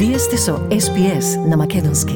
Вие сте со SPS на Македонски.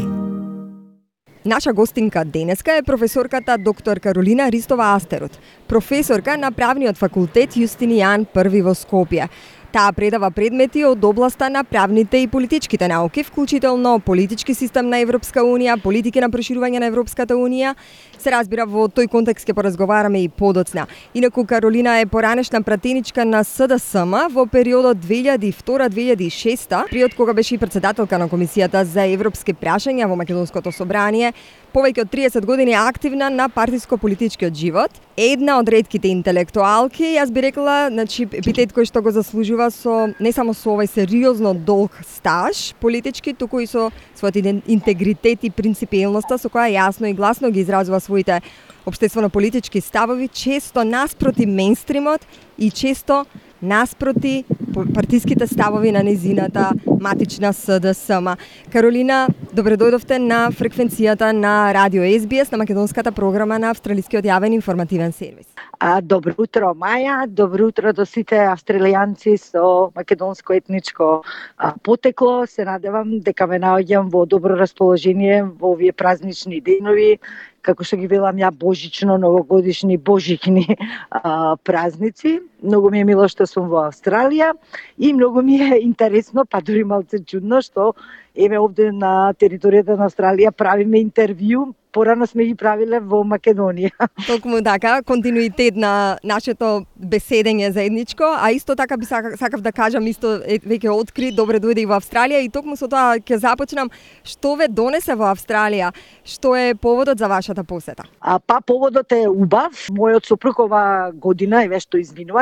Наша гостинка денеска е професорката доктор Каролина Ристова Астерот, професорка на правниот факултет Јустинијан I во Скопје. Таа предава предмети од областа на правните и политичките науки, вклучително политички систем на Европска Унија, политики на проширување на Европската Унија. Се разбира, во тој контекст ќе поразговараме и подоцна. Инаку Каролина е поранешна пратеничка на СДСМ во периодот 2002-2006, приод кога беше и председателка на Комисијата за европски прашања во Македонското собрание, повеќе од 30 години активна на партиско-политичкиот живот. Една од ретките интелектуалки, јас би рекла, епитет кој што го заслужува не само со овој сериозно долг стаж политички, туку и со својот интегритет и принципиелноста со која јасно и гласно ги изразува своите општествено-политички ставови, често наспроти мејнстримот и често наспроти партиските ставови на незината матична СДСМ. Каролина, добре дојдовте на фреквенцијата на Радио SBS, на македонската програма на Австралискиот јавен информативен сервис. Добро утро, Маја. Добро утро до сите австралијанци со македонско етничко потекло. Се надевам дека ме наоѓам во добро расположение во овие празнични денови, како што ги велам ја, божично, новогодишни, божикни празници. Многу ми е мило што сум во Австралија и многу ми е интересно, па дури малце чудно, што еве овде на територијата на Австралија правиме интервју. Порано сме ги правиле во Македонија. Токму така, континуитет на нашето беседење заедничко, а исто така би сакав да кажам, исто веќе откри, добре дојде и во Австралија и токму со тоа ќе започнам. Што ве донесе во Австралија? Што е поводот за вашата посета? Поводот е убав. Мојот сопруг ова година, еве што изминува,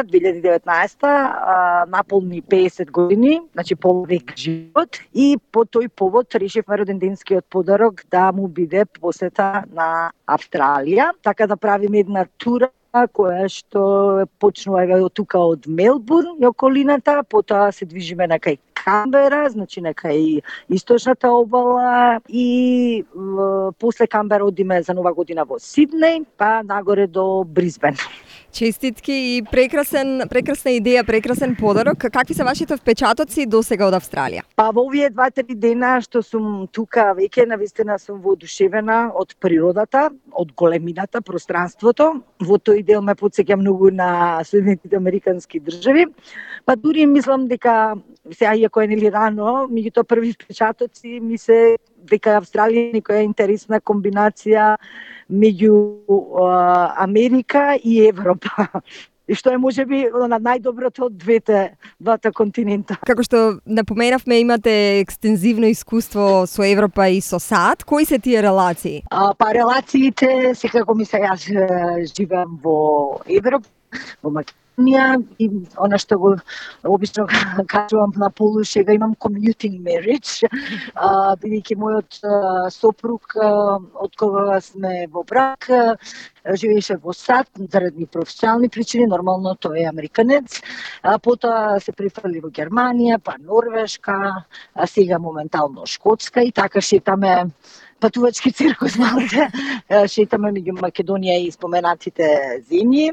2019, наполни 50 години, значи полвек живот, и по тој повод решивме роденденскиот подарок да му биде посета на Австралија, така да правиме една тура која што почнува од тука од Мелбурн и околината, потоа се движиме на кај Камбера, значи на кај источната обала, и после Камбера одиме за нова година во Сиднеј, па нагоре до Брисбен. Честитки и прекрасна идеја, прекрасен подарок. Какви се вашите впечатоци досега од Австралија? Во овие 2-3 дена што сум тука веќе, навистина сум воодушевена од природата, од големината, пространството. Во тој дел ме потсеќа многу на Соединетите Американски држави. Па дури мислам дека сега, иако е нели рано, меѓутоа први впечатоци ми се дека Австралија некоја интересна комбинација меѓу Америка и Европа. И што е можеби најдоброто од двата континента. Како што напоменавме, имате екстензивно искуство со Европа и со САД. Кои се тие релации? Релациите, секако ми се, јас живеам во Европа, во Македонија, и она што го обично кажувам на полушега, имам commuting marriage, бидејќи мојот сопруг, од кога сме во брак, живееше во САД заради професионални причини, нормално тој е американец, потоа се префрли во Германија, па Норвешка, а сега моментално Шкотска, и така шетаме патувачки циркус малце, шетаме меѓу Македонија и споменатите земји.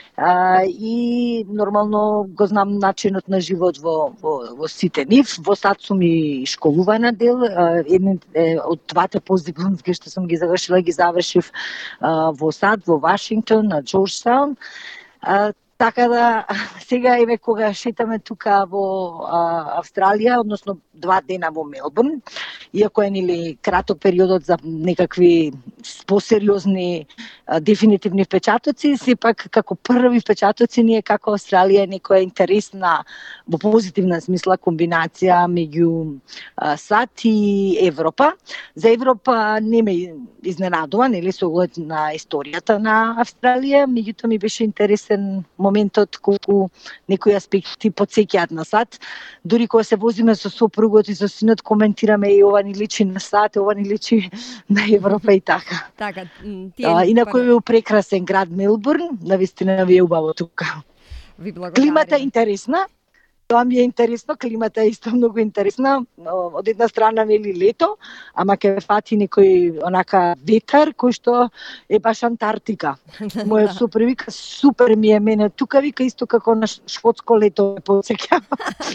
И нормално го знам начинот на живот во сите нив. Во САД сум и школувана дел, од двата постдипломски што сум ги завршила, ги завршив во САД, во Вашингтон, на Джорджтаун. Така да, сега еве кога шетаме тука во Австралија, односно 2 дена во Мелбурн, иако е нели краток периодот за некакви посериозни дефинитивни впечатоци, сепак како први впечатоци ние како Австралија е некоја интересна, во позитивна смисла, комбинација меѓу САД и Европа. За Европа не ме изненадува, нели, со оглед на историјата на Австралија, меѓутоа ми беше интересен моментот колку некои аспекти потсеќаат на САД. Дури кога се возиме со сопругот и со синот, коментираме и ова ни личи на САД, ова ни личи на Европа и така. Инаку е прекрасен град Мелбурн, навистина ви е убаво тука. Климата е интересна. Тоа ми е интересно, климата е исто многу интересна. Од една страна нели лето, ама ќе фати некој онака ветер кој што е баш Антарктика. Мојот сопруг вика супер ми е мене тука, вика исто како на шкотско лето ме потсеќа.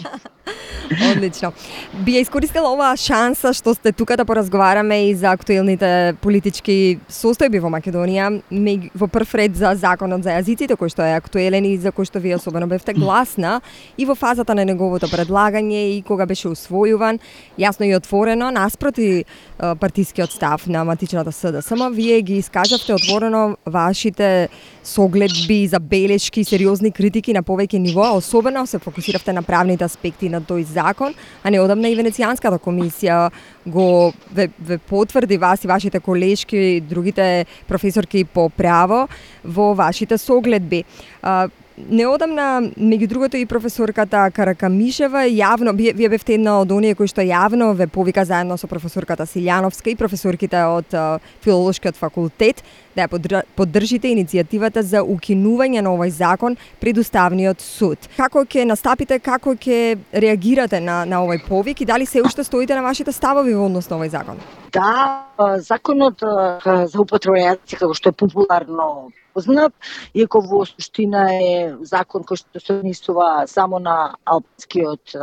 Одлично. Би ја искористила оваа шанса што сте тука да поразговараме и за актуелните политички состојби во Македонија, во прв ред за законот за јазиците кој што е актуелен и за кој што вие особено бевте гласна и во фазата на неговото предлагање и кога беше усвојуван, јасно и отворено наспроти партискиот став на матичната СДСМ, вие ги искажавте отворено вашите согледби, забелешки, сериозни критики на повеќе нивоа, особено се фокусиравте на правните аспекти на тој закон, а неодамна и Венецијанската комисија го ве потврди вас и вашите колешки и другите професорки по право во вашите согледби. Неодамна, меѓу другото и професорката Каракамишева јавно, вие бевте една од оние кои што јавно ве повика заедно со професорката Силјановска и професорките од Филолошкиот факултет да ја поддржите иницијативата за укинување на овој закон пред Уставниот суд. Како ќе настапите, како ќе реагирате на овој повик и дали се уште стоите на вашите ставови во однос на овој закон? Да, законот за употреба на јазици, како што е популарно познат, иако во суштина е закон кој што се однесува само на албанскиот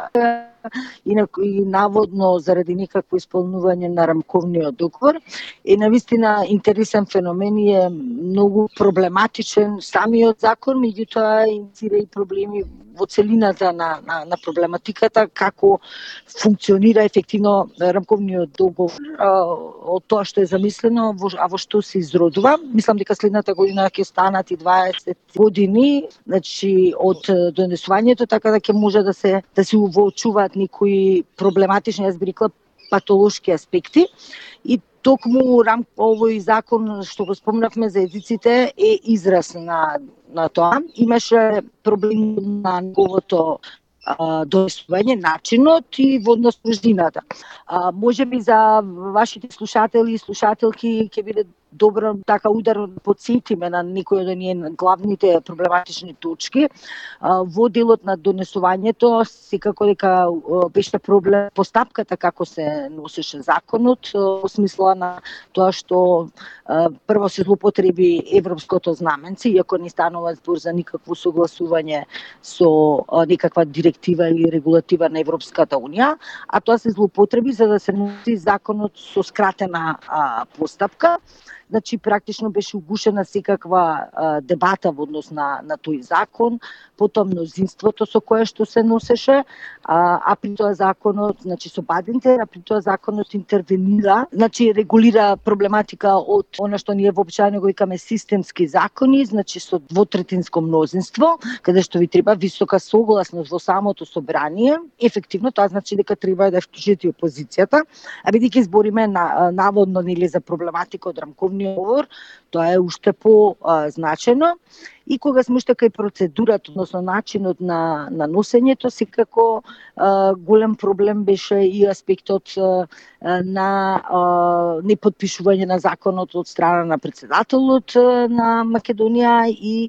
и наводно заради некакво исполнување на рамковниот договор, е навистина интересен феномен и е многу проблематичен самиот закон, меѓутоа инициира и проблеми во целината на проблематиката, како функционира ефективно рамковниот договор од тоа што е замислено, а во што се изродува. Мислам дека следната година ќе станат и 20 години, значи од донесувањето, така да ќе може да се увоочуваат некои проблематични, јас би рекла, патолошки аспекти. И токму овој закон што го спомнавме за езиците е израз на тоа. Имаше проблем на неговото донесување, начинот и во однос суштината. Може би за вашите слушатели и слушателки ќе биде добро така ударно да подсетиме на некои од оние главните проблематични точки. Во делот на донесувањето секако дека беше проблем постапката како се носеше законот, во смисла на тоа што прво се злоупотреби европското знаменце, иако не станува збор за никакво согласување со некаква директива или регулатива на Европската унија, а тоа се злоупотреби за да се носи законот со скратена постапка. Значи, практично беше угушена секаква дебата во однос на тој закон, потом мнозинството со кое што се носеше, а при тоа законот, значи со Бадинте, а при тоа законот интервенира, значи регулира проблематика од она што ние воопштено го викаме системски закони, значи со двотретинско мнозинство, каде што ви треба висока согласност во самото собрание. Ефективно тоа значи дека треба да вклучите опозицијата, а бидејќи збориме наводно нели за проблематика од рамковниот договор, тоа е уште по-значено. И кога сме уште кај процедурата, односно начинот на носењето, секако голем проблем беше и аспектот на неподпишување на законот од страна на претседателот на Македонија и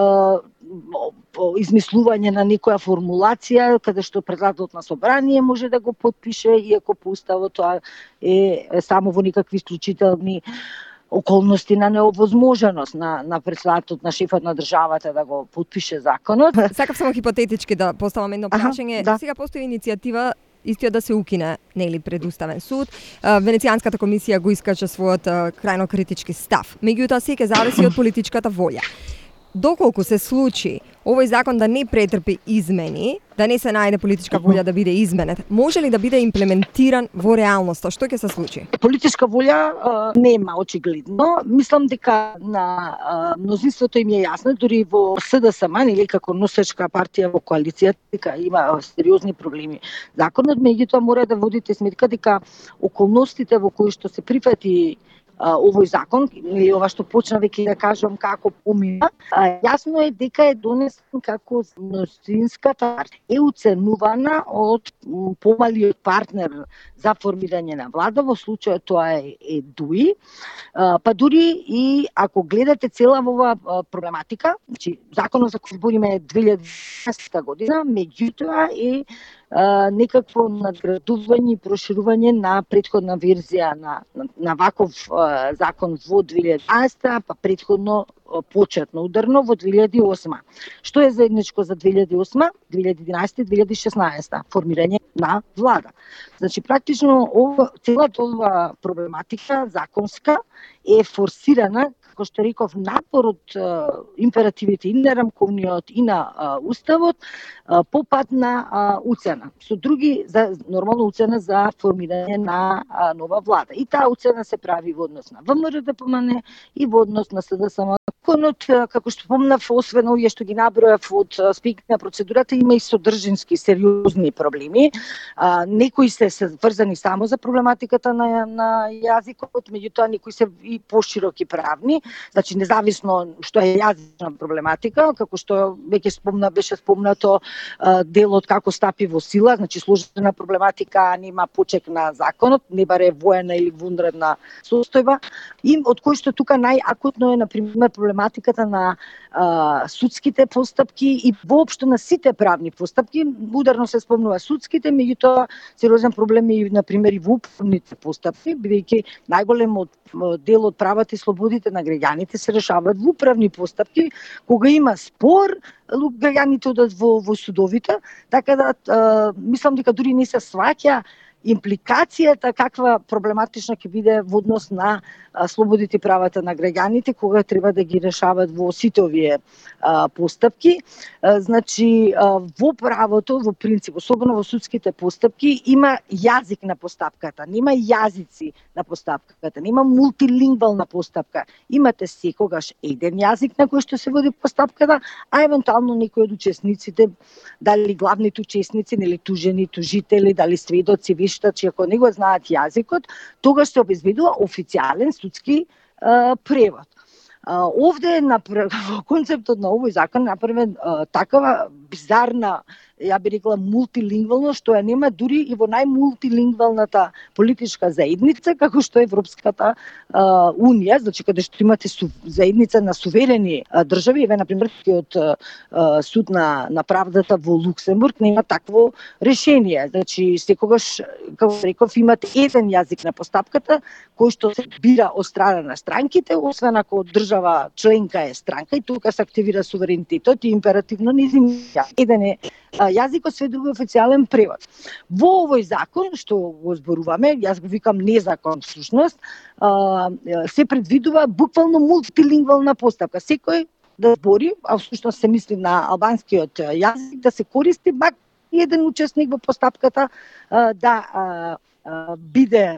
измислување на некоја формулација каде што председателот на собрание може да го подпише, иако по уставот тоа е само во некакви исклучителни околности на неовозможеност на председателот, на шефот на државата да го подпише законот. Сакав само хипотетички да поставам едно прашање. Да. Сега постои иницијатива истиот да се укине нели пред Уставен суд. Венецијанската комисија го искача својот крајно критички став. Меѓутоа се ќе зависи од политичката волја. Доколку се случи овој закон да не претрпи измени, да не се најде политичка волја да биде изменет, може ли да биде имплементиран во реалноста? Што ќе се случи? Политичка волја нема очигледно. Мислам дека на мнозинството им е јасно, дури во СДСМ, или како носечка партија во коалицијата, дека има сериозни проблеми. Законот, меѓутоа, мора да водите сметка дека околностите во кои што се прифати овој закон, или ова што почна веќе да кажам како помина, јасно е дека е донесен како мнозинската партија е уценувана од помалиот партнер за формирање на влада, во случајот тоа е ДУИ, па дури и ако гледате цела ова проблематика, значи законот за кој збориме е 2012 година, меѓутоа е некакво надградување и проширување на претходна верзија на ваков закон во 2012, па претходно почетно ударно во 2008. Што е заедничко за 2008, 2011 и 2016? Формирање на влада. Значи, практично целата ова проблематика законска е форсирана, како што реков, напор од императивите и на рамковниот и на уставот по пат на уцена. Со други, нормално уцена за формирање на нова влада. И таа уцена се прави во однос на ВМРО-ДПМН и во однос на СДСМ. Законот, како што спомнав, освен овие што ги набројав од аспект на процедурата, има и содржински сериозни проблеми. Некои се врзани само за проблематиката на јазикот, меѓутоа некои се и пошироки правни, значи независно што е јазична проблематика, како што веќе беше спомнато делот како стапи во сила, значи сложена проблематика, нема почек на законот, не баре воена или вунредна состојба, и од кој што тука најакутно е на пример проблематиката на судските постапки и воопшто на сите правни постапки. Ударно се спомнува судските, меѓутоа сериозен проблем е на пример и во управните постапки, бидејќи најголемот дел од правата и слободите на граѓаните се решаваат во управни постапки, кога има спор, граѓаните одат во судовите, така да мислам дека дури не се сваќа импликацијата каква проблематична ќе биде во однос на слободите и правата на граѓаните кога треба да ги решават во сите овие постапки. Значи во правото, во принцип, особено во судските постапки, има јазик на постапката, нема јазици на постапката, нема мултилингвална постапка. Имате секогаш еден јазик на кој што се води постапката, а евентуално некои од учесниците, дали главните учесници, нели тужени, тужители, дали сведоци, вештачи, ако не го знаат јазикот, тогаш се обезбедува официјален судски превод. Овде во концептот на овој закон направен такава бизарна, ја би рекла мултилингвалност, што ја нема дури и во најмултилингвалната политичка заедница, како што е Европската Унија, значи каде што имате заедница на суверени држави, еве на пример од суд на правдата во Луксембург нема такво решение. Значи секогаш, како реков, имате еден јазик на постапката кој што се бира од страна на странките, освен ако држава членка е странка и тука се активира суверенитетот и императивно низин еден е јазикот, све друго официјален превод. Во овој закон што го зборуваме, јас го викам незакон всушност, се предвидува буквално мултилингвална постапка. Секој да збори, а всушност се мисли на албанскиот јазик, да се користи мак еден учесник во постапката да биде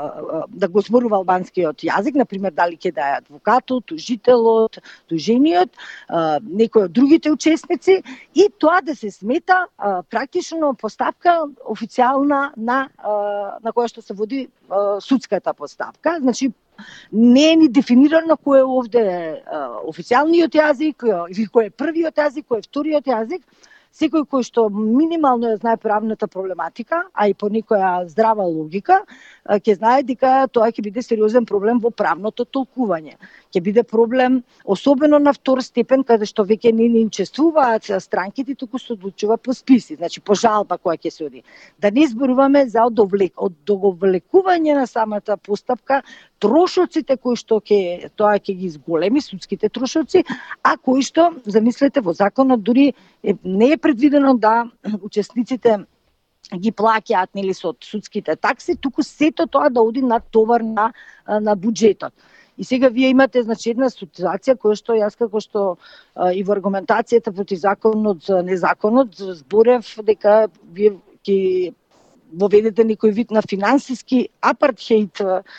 да го зборува албанскиот јазик, на пример дали ќе да е адвокатот, тужителот, тужениот, некој од другите учесници, и тоа да се смета практично постапка официјална на која што се води судската постапка. Значи не е ни дефинирано кој е овде официјалниот јазик, или кој е првиот јазик, кој е вториот јазик. Секој кој што минимално ја знае правната проблематика, а и по некоја здрава логика, ќе знае дека тоа ќе биде сериозен проблем во правното толкување. Ќе биде проблем особено на втор степен, каде што веќе не учествуваат странките, туку се одлучува по списи, значи по жалба која ќе се оди. Да не зборуваме за одовлекување на самата постапка, трошоците кои што тоа ќе ги зголеми, судските трошоци, а кои што, замислете, во законот дури не е предвидено да учесниците ги плаќаат нели со судските такси, туку сето тоа да оди на товар на буџетот. И сега вие имате значи една ситуација која што јас како што и во аргументацијата против законот, незаконот, зборев дека вие ќе воведете некој вид на финансиски апартхејд,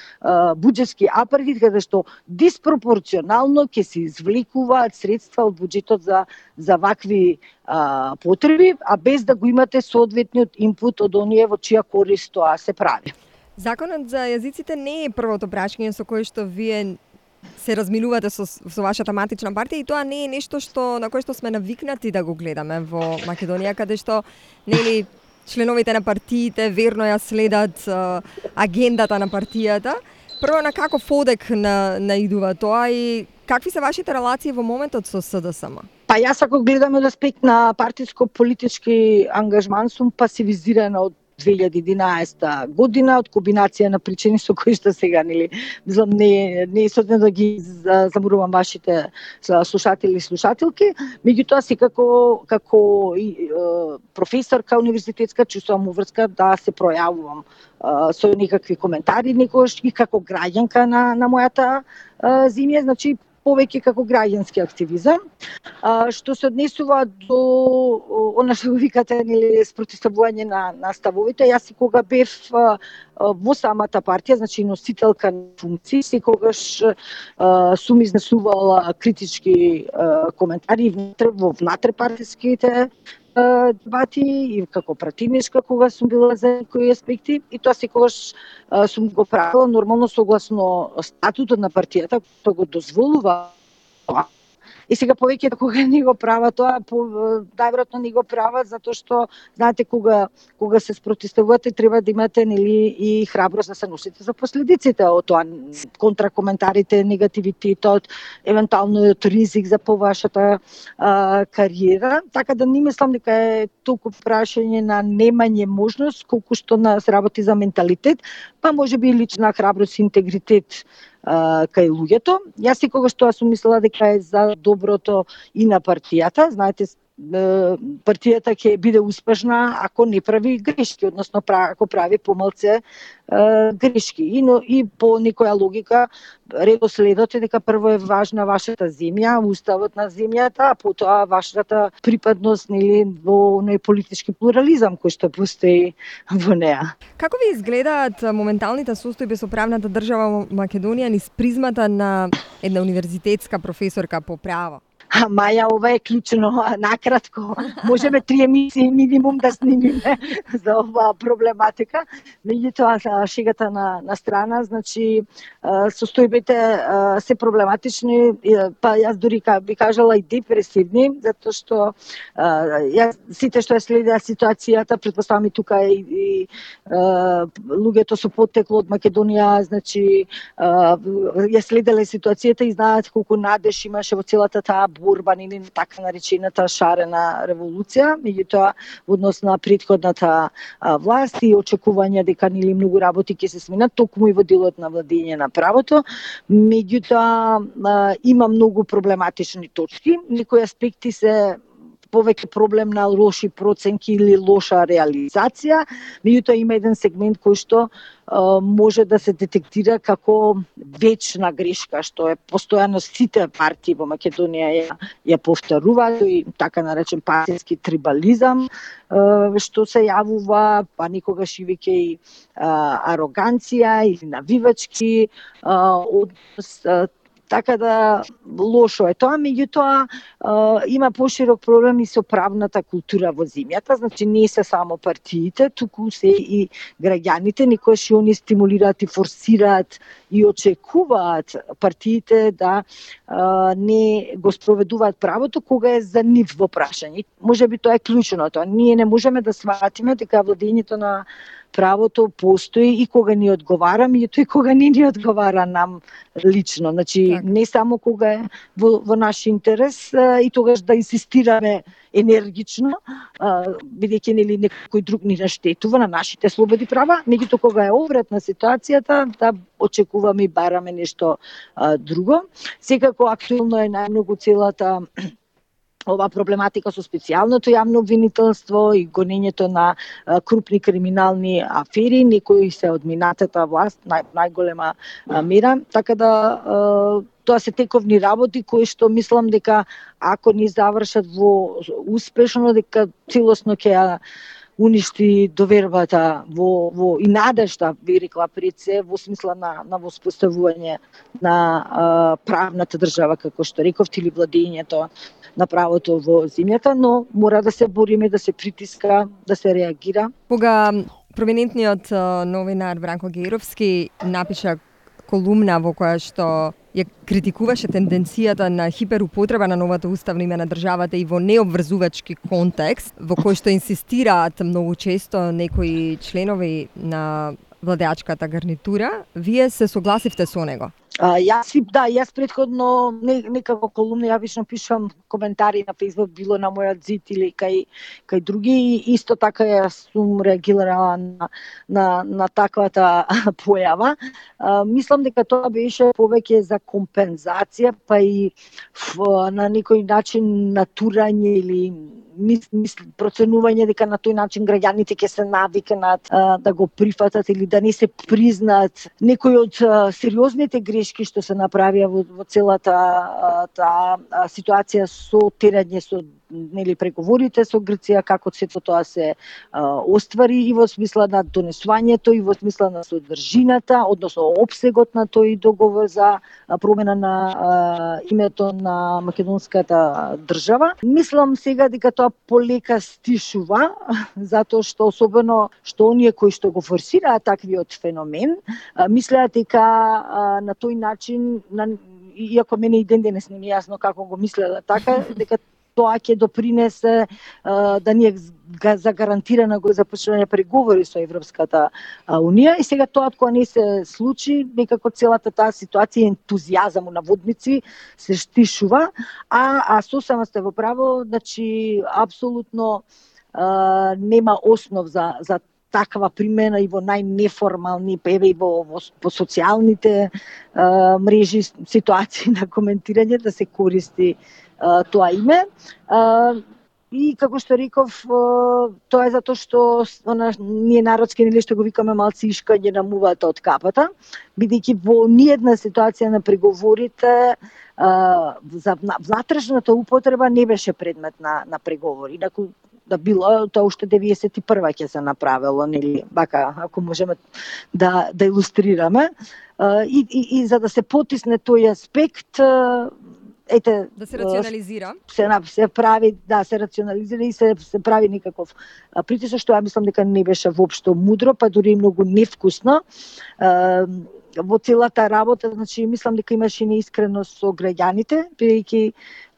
буџетски апартхејд, каде што диспропорционално ќе се извлекуваат средства од буџетот за вакви потреби, а без да го имате соодветниот инпут од оние во чија корист тоа се прави. Законот за јазиците не е првото прашање со кое што вие се разминувате со вашата матична партија, и тоа не е нешто на кое што сме навикнати да го гледаме во Македонија, каде што нели членовите на партиите верно ја следат агендата на партијата. Прво, на каков одек наидува тоа и какви се вашите релации во моментот со СДСМ? Па јас ако гледаме од аспект на партиско-политички ангажман, сум пасивизирана од 2011 година од комбинација на причини со кои што сега мислам не содно да ги заморувам вашите слушатели и слушателки, меѓутоа секако како и професорка универзитетска чувствувам уврска да се пројавувам со некакви коментари некогаш и како граѓанка на мојата земја, значи повеќе како граѓански активизам. Што се однесува до она што викате спротивставување на ставовите, јас и кога бев во самата партија, значи носителка на функции, секогаш сум изнесувала критички коментари во внатре-партиските дебати и како пративничка кога сум била за некои аспекти, и тоа секогаш сум го правила нормално согласно статутот на партијата, што го дозволува. И сега повеќе кога не го прават тоа, најверојатно не го прават затоа што знаете кога се спротивставувате треба да имате и храброст да се носите за последиците од тоа, контракоментарите, негативитетот, евентуалниот ризик за по вашата кариера, така да не мислам дека е толку прашање на немање можност колку што на се работи за менталитет, па можеби и лична храброст и интегритет кај луѓето. Јас секогаш тоа сум мислела дека е за доброто и на партијата. Знаете, партијата ќе биде успешна ако не прави грешки, односно ако прави помалце грешки. И по некоја логика редоследот е дека прво е важна вашата земја, уставот на земјата, а потоа вашата припадност во политички плурализам кој што постои во неа. Како ви изгледаат моменталните состојби со правната држава Македонија низ призмата на една универзитетска професорка по право? Маја, ова е клучно, накратко. Можеме 3 емисии минимум да снимиме за оваа проблематика. Меѓутоа, шегата на страна, значи, состојбите се проблематични, па јас дури би кажала и депресивни, затоа што сите што ја следеа ситуацијата, претпоставам и тука и луѓето со поттекло од Македонија, значи, ја следеле ситуацијата и знаат колку надеж имаше во целата таа борба на така наречената шарена револуција, меѓутоа во однос на претходната власт и очекување дека многу работи ќе се сменат токму и во делот на владење на правото, меѓутоа има многу проблематични точки, некои аспекти се повеќе проблем на лоши проценки или лоша реализација, меѓутоа има еден сегмент кој што може да се детектира како вечна грешка, што е постојано сите партии во Македонија ја повторуваат, и така наречен партиски трибализам, што се јавува, па никогаш и веќе и ароганција или навивачки однос. Така да лошо е тоа, меѓутоа има поширок проблем и со правната култура во земјата, значи не се само партиите, туку се и граѓаните, некојаш и они стимулираат и форсираат и очекуваат партиите да не го спроведуваат правото кога е за нив во прашање. Можеби тоа е клучното. Ние не можеме да сватиме дека владењето на правото постои и кога ни одговара, меѓутоа и кога не ни одговара нам лично. Значи, не само кога е во наш интерес и тогаш да инсистираме енергично, бидејќи некој друг ни наштетува на нашите слободи права, меѓутоа кога е обратна ситуацијата, да очекуваме и бараме нешто друго. Секако актуелно е најмногу целата ова проблематика со специјалното јавно обвинителство и гонењето на крупни криминални афери, некои се од минатата власт, најголема мера, така да тоа се тековни работи кои што мислам дека ако ни завршат во успешно, дека целосно ќе ја уништи довербата во и надежта, би рекла пред се, во смисла на воспоставување на правната држава, како што рековте, или владењето на правото во земјата, но мора да се бориме, да се притиска, да се реагира. Кога провинентниот новинар Бранко Геровски напиша колумна во која што ја критикуваше тенденцијата на хиперупотреба на новото уставно име на државата и во необврзувачки контекст, во кој што инсистираат многу често некои членови на владеачката гарнитура, вие се согласивте со него? Јас претходно некако колумни, ја обично пишам коментари на Facebook, било на мојот зид или кај други, и исто така јас сум реагирала на таквата појава. Мислам дека тоа беше повеќе за компензација, па и на некој начин натурање или проценување дека на тој начин граѓаните ќе се навикнат да го прифатат или да не се признат некои од сериозните грешки што се направија во целата таа ситуација со терање со преговорите со Грција, како сето тоа се оствари и во смисла на донесувањето и во смисла на содржината, односно опсегот на тој договор за промена на името на македонската држава. Мислам сега дека тоа полека стишува, затоа што особено што оние кои што го форсираат таквиот феномен, мислеат дека на тој начин, иако мене и ден денес не ми е јасно како го мислеле така, дека тоа ќе допринесе да ни е загарантирано го започнување преговори со Европската Унија, и сега тоа кога не се случи, некако целата таа ситуација, ентузијазам на водници се стишува, а сосема сте во право, значи апсолутно нема основ за таква примена и во најнеформални, еве и по социјалните мрежи, ситуации на коментирање да се користи тоа име. И како што реков, тоа е затоа што ние народски што го викаме малци ишкање на мувата од капата, бидејќи во ниедна ситуација на преговорите за внатрешната употреба не беше предмет на преговори. Инаку да било тоа уште 91-ва ќе се направило, нели, бака, ако можеме да илустрираме. И за да се потисне тој аспект, да се рационализира. Се прави, се рационализира и се прави некаков притисок, што ја мислам дека не беше воопшто мудро, па дури и многу невкусно. Во целата работа, значи мислам дека имаше неискреност со граѓаните, бидејќи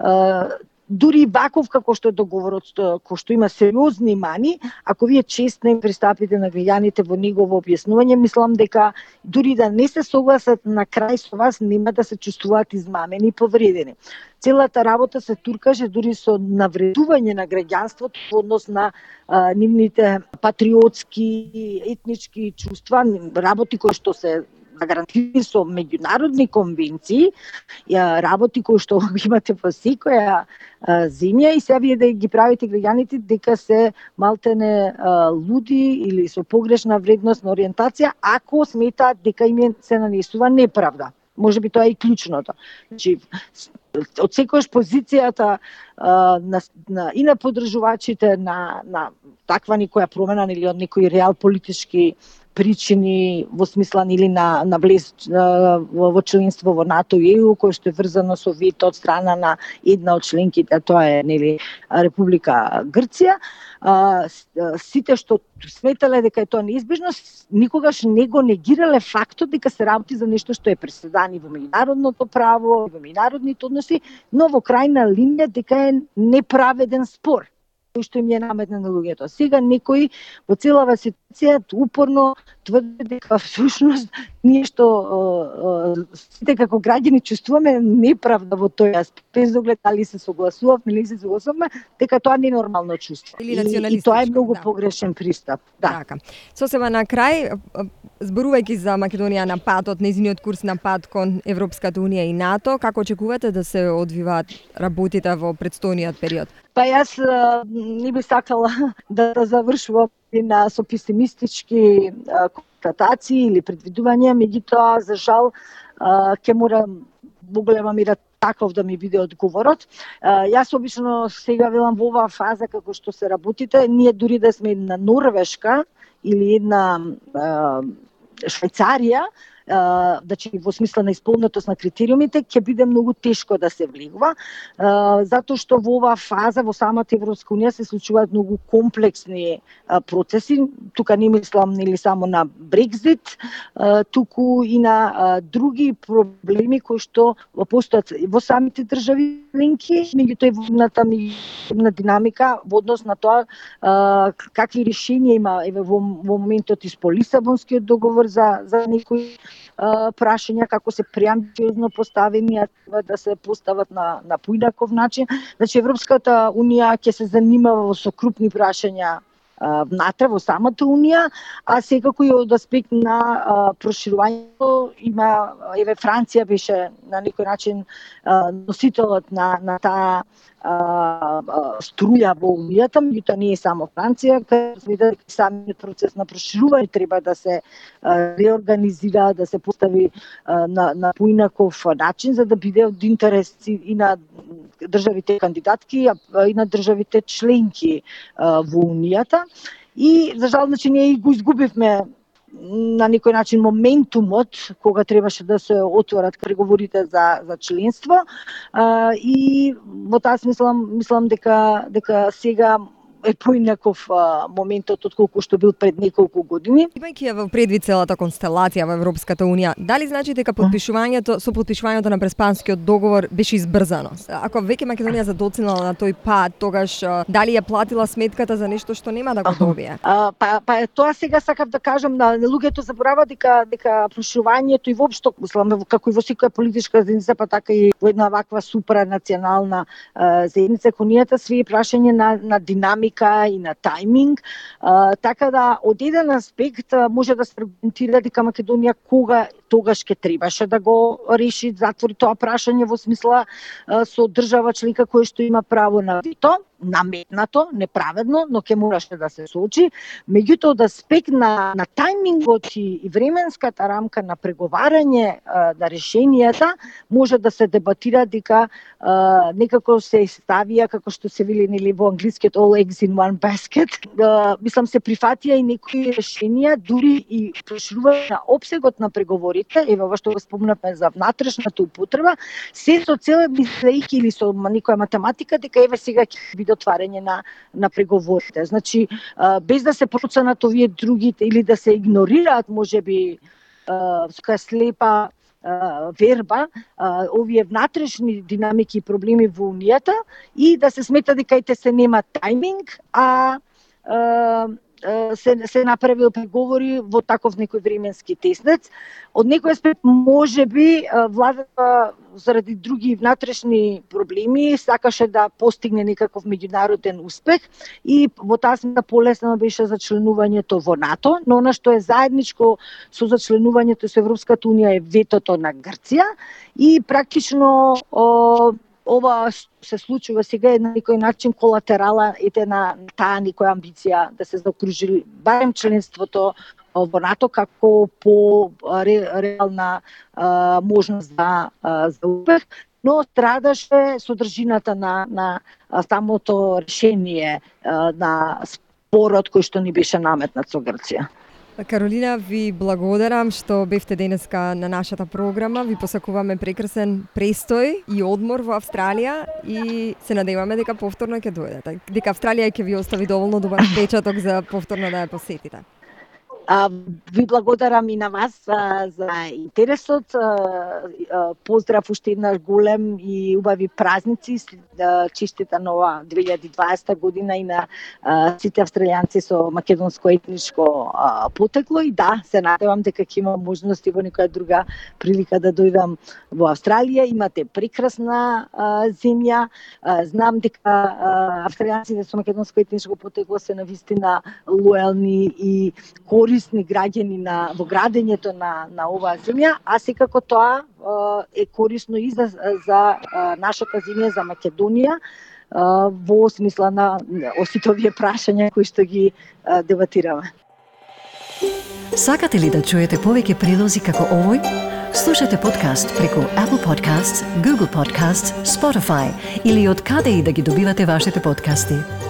дури ваков како што е договорот, кој што има сериозни мани, ако вие честно им пристапите на граѓаните во негово објаснување, мислам дека дури да не се согласат на крај со вас, нема да се чувствуваат измамени и повредени. Целата работа се туркаше дури со навредување на граѓанството во однос на нивните патриотски, етнички чувства, работи кои што се гарантирани со меѓународни конвенции, работи кои што имате во секоја земја, и сега вие да ги правите граѓаните дека се малтене луди или со погрешна вредностна ориентација, ако сметаат дека им се нанесува неправда. Може би тоа е и клучното. Значи, од секојаш позицијата и на поддржувачите на таква никоја промена или од некои реал политички причини во смисла или на влез во членство во НАТО и ЕУ, кој што е врзано со вето од страна на една од членките, тоа е нели Република Грција. Сите што сметале дека е тоа неизбежно, никогаш не го негирале фактот дека се работи за нешто што е преседано во меѓународното право, во меѓународните односи, но во крајна линија дека е неправеден спор кој што им е наметнен на луѓето. Сега некои во целава ситуација упорно тврди дека всушност ние што сите како граѓани чувствуваме неправда во тој аспект, без оглед дали се согласувавме или се согласуваме, дека тоа не е нормално чувство. И тоа е многу погрешен пристап. Така. Сосема на крај, зборувајќи за Македонија на патот, нејзиниот курс на пат кон Европската Унија и НАТО, како очекувате да се одвиваат работите во претстојниот период? Па јас не би сакала да завршувам со песимистички констатации или предвидувања, меѓутоа за жал ќе морам во голема мера таков да ми биде одговорот. Јас обично сега велам во оваа фаза како што се работите, ние дури да сме на Норвешка или една Швајцарија, значи во смисла на исполнетост на критериумите, ќе биде многу тешко да се влегува, затоа што во оваа фаза во самата Европска Унија се случуваат многу комплексни процеси. Тука не мислам нели само на Брекзит, туку и на други проблеми кои што постојат во самите држави членки, меѓутоа и во на динамика во однос на тоа какви решенија има во моментот и по Лисабонскиот договор за некои прашања како се преамбициозно поставени, а треба да се постават на поинаков начин. Значи Европската унија ќе се занимава со крупни прашања внатре во самата унија, а секако и од аспект на проширувањето има, еве Франција беше на некој начин носителот на таа струја во унијата, меѓутоа не е само Франција, каде се види дека самиот процес на проширување треба да се реорганизира, да се постави на поинаков начин за да биде од интерес и на државите кандидатки, а и на државите членки во унијата. И за жал, значи, ние го изгубивме на некој начин моментумот кога требаше да се отворат преговорите за членство, и во таа мислам дека сега е поинаков моментот отколку што бил пред неколку години. Имајќи ја во предвид целата констелација во Европската унија, дали значи дека подпишувањето на Преспанскиот договор беше избрзано? Ако веќе Македонија задоцнала на тој пат, тогаш дали ја платила сметката за нешто што нема да го добие? Па тоа сега сакав да кажам, на луѓето забораваат дека проширувањето и воопшто, мислам, како и во секоја политичка заедница, па така и во една ваква супранационална заедница, конијата све е прашање на динамика и на тајминг, така да од еден аспект може да се аргументира дека Македонија кога тогаш ќе требаше да го реши, затвори тоа прашање во смисла со држава членка која што има право на вето, наметнато, неправедно, но ќе мораше да се случи. Меѓутоа, од аспект на тајмингот и временската рамка на преговарање на решенијата, може да се дебатира дека некако се ставија, како што се вели нели во англискиот all eggs in one basket. Мислам, се прифатија и некои решенија, дури и проширување на опсегот на преговорите, ево ова што го спомнавме за внатрешната употреба, се со цел мислејќи или со некоја математика дека еве сега ќе биде отварање на преговорите. Значи, без да се проценат овие другите или да се игнорираат, можеби, со слепа верба, овие внатрешни динамики и проблеми во унијата и да се смета дека и се нема тајминг, а се направил преговори во таков некој временски теснец. Од некој аспект можеби владата заради други внатрешни проблеми сакаше да постигне некаков меѓународен успех и во таа смисла полесно беше за членувањето во НАТО, но она што е заедничко со зачленувањето со Европската унија е ветото на Грција и практично ова се случува сега е на некој начин колатерала на таа некоја амбиција да се заокружи барем членството во НАТО како по реална можност за успех, но страдаше содржината на самото решение на спорот кој што ни беше наметнат со Грција. Каролина, ви благодарам што бевте денеска на нашата програма. Ви посакуваме прекрасен престој и одмор во Австралија и се надеваме дека повторно ќе дојдете. Дека Австралија ќе ви остави доволно добар впечаток за повторно да ја посетите. Ви благодарам и на вас за интересот. Поздрав уште еднаш голем и убави празници. Честита нова 2020 година и на сите австралијанци со македонско етничко потекло. И да, се надевам дека ќе имам можности во некоја друга прилика да дојдам во Австралија. Имате прекрасна земја. Знам дека австралијанците со македонско етничко потекло се навистина лојални и корисни граѓани во градењето на оваа земја, а секако тоа е корисно и за нашата земја, за Македонија, во смисла на сите овие прашања кои што ги дебатираме. Сакате ли да чуете повеќе прилози како овој? Слушате подкаст преку Apple Podcasts, Google Podcasts, Spotify или од каде и да ги добивате вашите подкасти.